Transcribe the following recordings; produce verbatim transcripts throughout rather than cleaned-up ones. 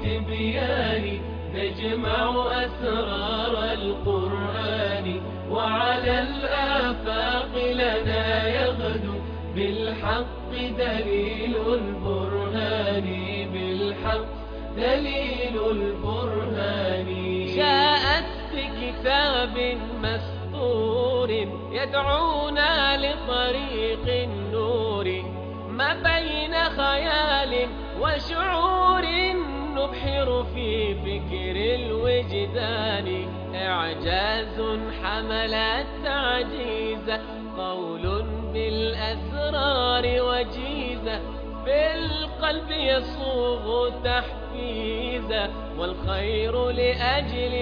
والتبيان نجمع أسرار القرآن، وعلى الآفاق لنا يغدو بالحق دليل البرهان، بالحق دليل البرهان. جاءت بكتاب مسطور يدعونا لطريق النور، ما بين خيال وشعور نبحر في فكر الوجدان. إعجاز حمل التعجيز، قول بالأسرار وجيزة، في القلب يصوغ تحفيزا، والخير لأجل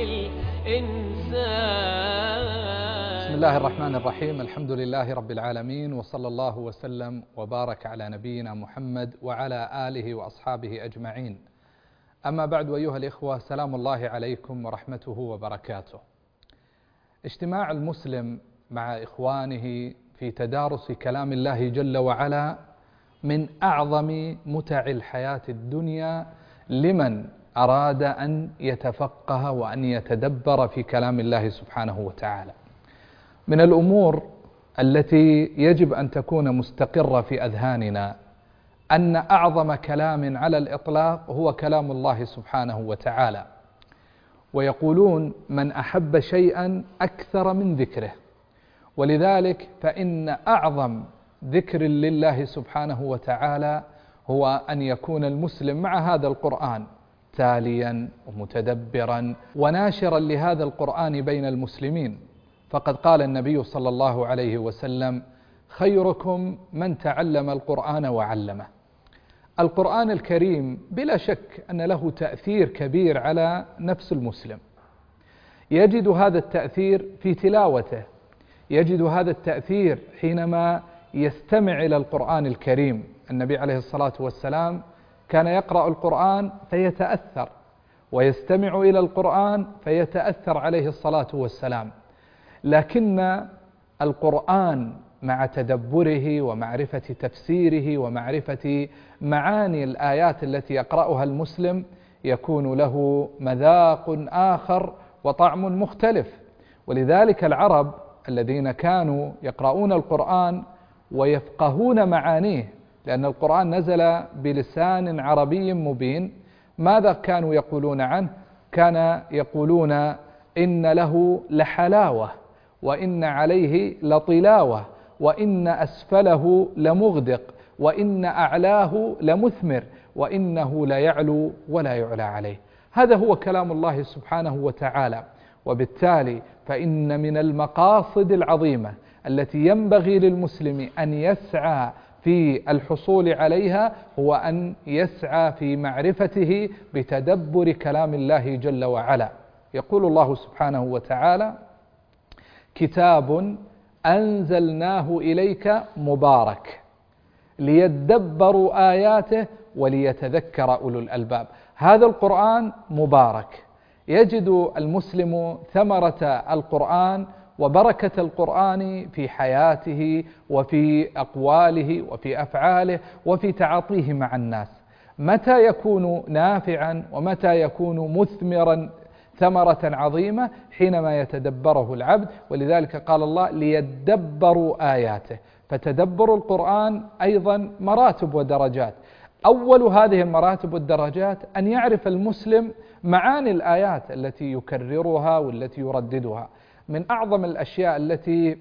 الإنسان. بسم الله الرحمن الرحيم. الحمد لله رب العالمين، وصلى الله وسلم وبارك على نبينا محمد وعلى آله وأصحابه أجمعين. أما بعد، أيها الإخوة، سلام الله عليكم ورحمته وبركاته. اجتماع المسلم مع إخوانه في تدارس كلام الله جل وعلا من أعظم متع الحياة الدنيا لمن أراد أن يتفقه وأن يتدبر في كلام الله سبحانه وتعالى. من الأمور التي يجب أن تكون مستقرة في أذهاننا أن أعظم كلام على الإطلاق هو كلام الله سبحانه وتعالى، ويقولون من أحب شيئا أكثر من ذكره، ولذلك فإن أعظم ذكر لله سبحانه وتعالى هو أن يكون المسلم مع هذا القرآن تاليا ومتدبرا وناشرا لهذا القرآن بين المسلمين. فقد قال النبي صلى الله عليه وسلم: خيركم من تعلم القرآن وعلمه. القرآن الكريم بلا شك أن له تأثير كبير على نفس المسلم، يجد هذا التأثير في تلاوته، يجد هذا التأثير حينما يستمع إلى القرآن الكريم. النبي عليه الصلاة والسلام كان يقرأ القرآن فيتأثر، ويستمع إلى القرآن فيتأثر عليه الصلاة والسلام. لكن القرآن مع تدبره ومعرفة تفسيره ومعرفة معاني الآيات التي يقرأها المسلم يكون له مذاق آخر وطعم مختلف. ولذلك العرب الذين كانوا يقرؤون القرآن ويفقهون معانيه، لأن القرآن نزل بلسان عربي مبين، ماذا كانوا يقولون عنه؟ كان يقولون إن له لحلاوة، وإن عليه لطلاوة، وإن أسفله لمغدق، وإن أعلاه لمثمر، وإنه لا يعلو ولا يعلى عليه. هذا هو كلام الله سبحانه وتعالى. وبالتالي فإن من المقاصد العظيمة التي ينبغي للمسلم أن يسعى في الحصول عليها هو أن يسعى في معرفته بتدبر كلام الله جل وعلا. يقول الله سبحانه وتعالى: كتاب أنزلناه إليك مبارك ليدبروا آياته وليتذكر أولو الألباب. هذا القرآن مبارك، يجد المسلم ثمرة القرآن وبركة القرآن في حياته وفي أقواله وفي أفعاله وفي تعاطيه مع الناس. متى يكون نافعا ومتى يكون مثمرا ثمرة عظيمة؟ حينما يتدبره العبد. ولذلك قال الله: ليدبروا آياته. فتدبر القرآن أيضا مراتب ودرجات. أول هذه المراتب والدرجات أن يعرف المسلم معاني الآيات التي يكررها والتي يرددها. من أعظم الأشياء التي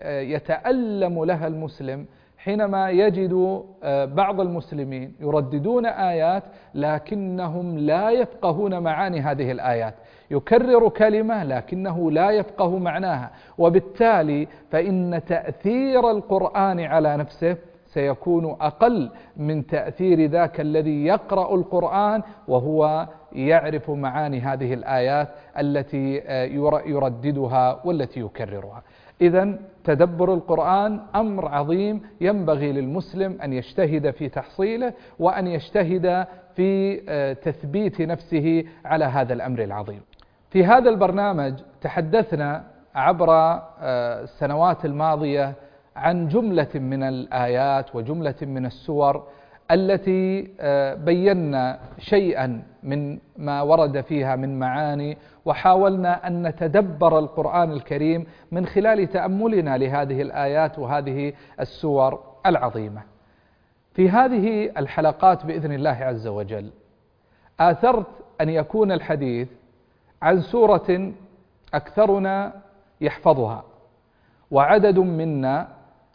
يتألم لها المسلم حينما يجد بعض المسلمين يرددون آيات لكنهم لا يفقهون معاني هذه الآيات، يكرر كلمة لكنه لا يفقه معناها، وبالتالي فإن تأثير القرآن على نفسه سيكون أقل من تأثير ذاك الذي يقرأ القرآن وهو يعرف معاني هذه الآيات التي يرددها والتي يكررها. إذن تدبر القرآن أمر عظيم ينبغي للمسلم أن يجتهد في تحصيله وأن يجتهد في تثبيت نفسه على هذا الأمر العظيم. في هذا البرنامج تحدثنا عبر السنوات الماضية عن جملة من الآيات وجملة من السور التي بينا شيئا من ما ورد فيها من معاني، وحاولنا أن نتدبر القرآن الكريم من خلال تأملنا لهذه الآيات وهذه السور العظيمة. في هذه الحلقات بإذن الله عز وجل آثرت أن يكون الحديث عن سورة أكثرنا يحفظها، وعدد منا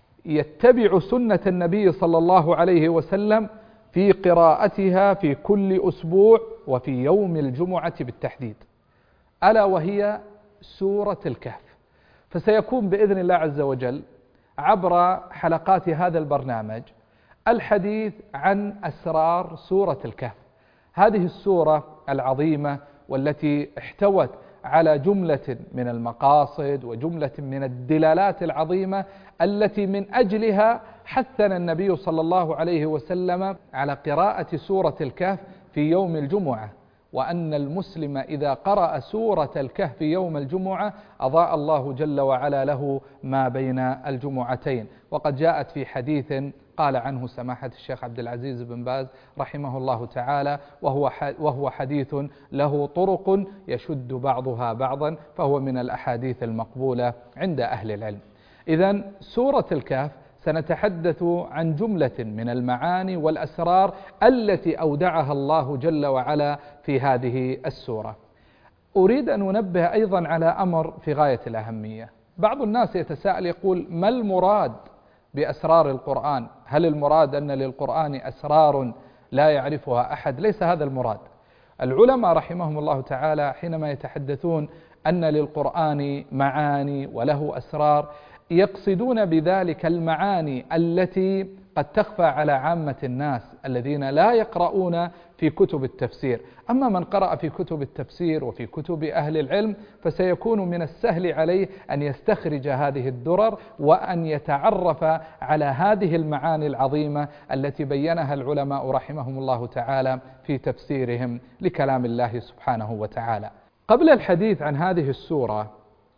يتبع سنة النبي صلى الله عليه وسلم في قراءتها في كل أسبوع وفي يوم الجمعة بالتحديد، ألا وهي سورة الكهف. فسيكون بإذن الله عز وجل عبر حلقات هذا البرنامج الحديث عن أسرار سورة الكهف، هذه السورة العظيمة والتي احتوت على جملة من المقاصد وجملة من الدلالات العظيمة التي من أجلها حثنا النبي صلى الله عليه وسلم على قراءة سورة الكهف في يوم الجمعة، وأن المسلم إذا قرأ سورة الكهف يوم الجمعة أضاء الله جل وعلا له ما بين الجمعتين. وقد جاءت في حديث قال عنه سماحة الشيخ عبد العزيز بن باز رحمه الله تعالى، وهو وهو حديث له طرق يشد بعضها بعضا، فهو من الأحاديث المقبولة عند أهل العلم. إذن سورة الكهف سنتحدث عن جملة من المعاني والأسرار التي أودعها الله جل وعلا في هذه السورة. أريد أن أنبه أيضا على أمر في غاية الأهمية. بعض الناس يتساءل يقول: ما المراد بأسرار القرآن؟ هل المراد أن للقرآن أسرار لا يعرفها أحد؟ ليس هذا المراد. العلماء رحمهم الله تعالى حينما يتحدثون أن للقرآن معاني وله أسرار يقصدون بذلك المعاني التي قد تخفى على عامة الناس الذين لا يقرؤون في كتب التفسير. أما من قرأ في كتب التفسير وفي كتب أهل العلم فسيكون من السهل عليه أن يستخرج هذه الدرر وأن يتعرف على هذه المعاني العظيمة التي بينها العلماء رحمهم الله تعالى في تفسيرهم لكلام الله سبحانه وتعالى. قبل الحديث عن هذه السورة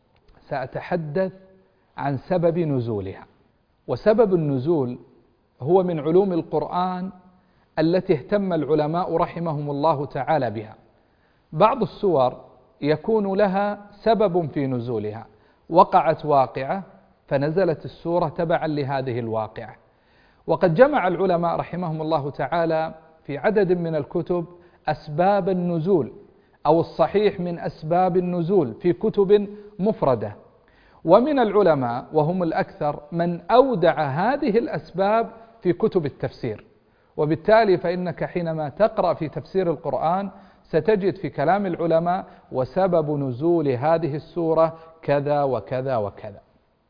سأتحدث عن سبب نزولها، وسبب النزول هو من علوم القرآن التي اهتم العلماء رحمهم الله تعالى بها. بعض السور يكون لها سبب في نزولها، وقعت واقعة فنزلت السورة تبعا لهذه الواقعة. وقد جمع العلماء رحمهم الله تعالى في عدد من الكتب أسباب النزول، أو الصحيح من أسباب النزول في كتب مفردة. ومن العلماء وهم الأكثر من أودع هذه الأسباب في كتب التفسير، وبالتالي فإنك حينما تقرأ في تفسير القرآن ستجد في كلام العلماء وسبب نزول هذه السورة كذا وكذا وكذا.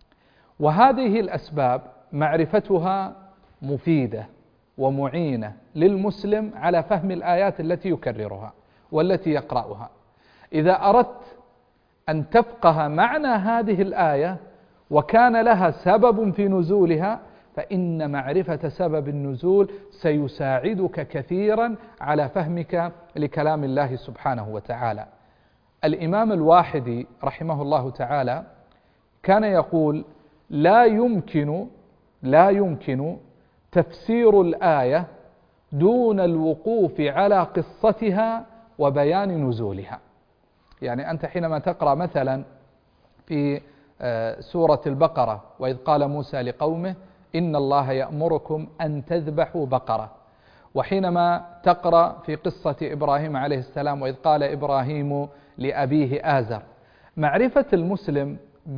وهذه الأسباب معرفتها مفيدة ومعينة للمسلم على فهم الآيات التي يكررها والتي يقرأها. إذا أردت أن تفقه معنى هذه الآية وكان لها سبب في نزولها فإن معرفة سبب النزول سيساعدك كثيرا على فهمك لكلام الله سبحانه وتعالى. الإمام الواحدي رحمه الله تعالى كان يقول: لا يمكن لا يمكن تفسير الآية دون الوقوف على قصتها وبيان نزولها. يعني أنت حينما تقرأ مثلا في سورة البقرة: وإذ قال موسى لقومه إن الله يأمركم أن تذبحوا بقرة، وحينما تقرأ في قصة إبراهيم عليه السلام: وإذ قال إبراهيم لأبيه آزر. معرفة المسلم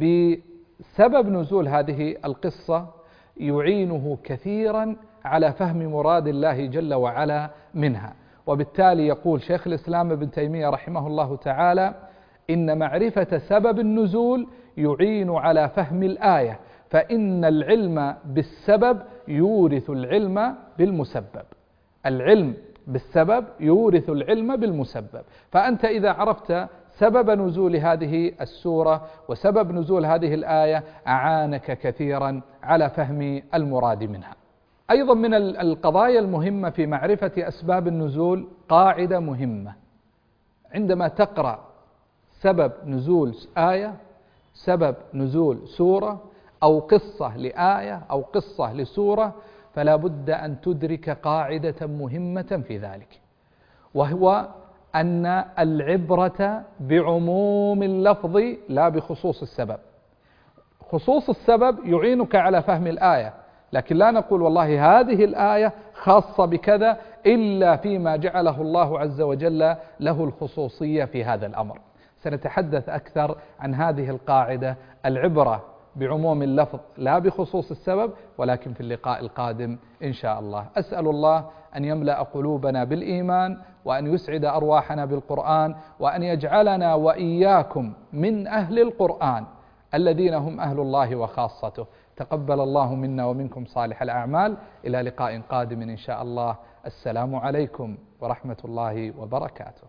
بسبب نزول هذه القصة يعينه كثيرا على فهم مراد الله جل وعلا منها. وبالتالي يقول شيخ الإسلام ابن تيمية رحمه الله تعالى: إن معرفة سبب النزول يعين على فهم الآية، فإن العلم بالسبب يورث العلم بالمسبب. العلم بالسبب يورث العلم بالمسبب. فأنت إذا عرفت سبب نزول هذه السورة وسبب نزول هذه الآية أعانك كثيرا على فهم المراد منها. أيضا من القضايا المهمة في معرفة أسباب النزول قاعدة مهمة: عندما تقرأ سبب نزول آية، سبب نزول سورة، أو قصة لآية أو قصة لسورة، فلا بد أن تدرك قاعدة مهمة في ذلك، وهو أن العبرة بعموم اللفظ لا بخصوص السبب. خصوص السبب يعينك على فهم الآية، لكن لا نقول والله هذه الآية خاصة بكذا إلا فيما جعله الله عز وجل له الخصوصية في هذا الأمر. سنتحدث أكثر عن هذه القاعدة، العبرة بعموم اللفظ لا بخصوص السبب، ولكن في اللقاء القادم إن شاء الله. أسأل الله أن يملأ قلوبنا بالإيمان، وأن يسعد أرواحنا بالقرآن، وأن يجعلنا وإياكم من أهل القرآن الذين هم أهل الله وخاصته. تقبل الله منا ومنكم صالح الأعمال. إلى لقاء قادم إن شاء الله. السلام عليكم ورحمة الله وبركاته.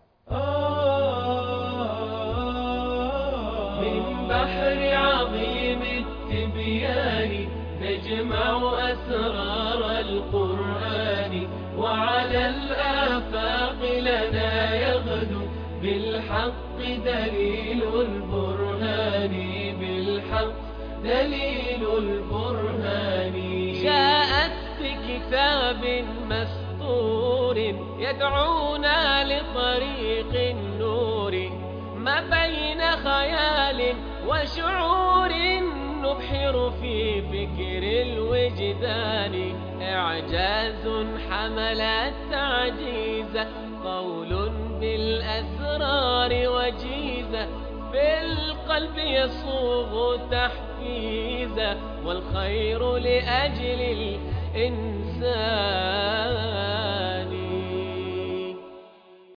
من بحر عظيم التبيان نجمع أسرار القرآن، وعلى الآفاق لنا يغدو بالحق دليل البرهان، بالحق دليل البرهان. جاءت بكتاب مسطور يدعونا لطريق النور، ما بين خيال وشعور نبحر في فكر الوجدان. إعجاز حمل التعجيز، قول بالأسرار وجيزة، في القلب يصوغ تحفيزا، والخير لأجل الإنسان.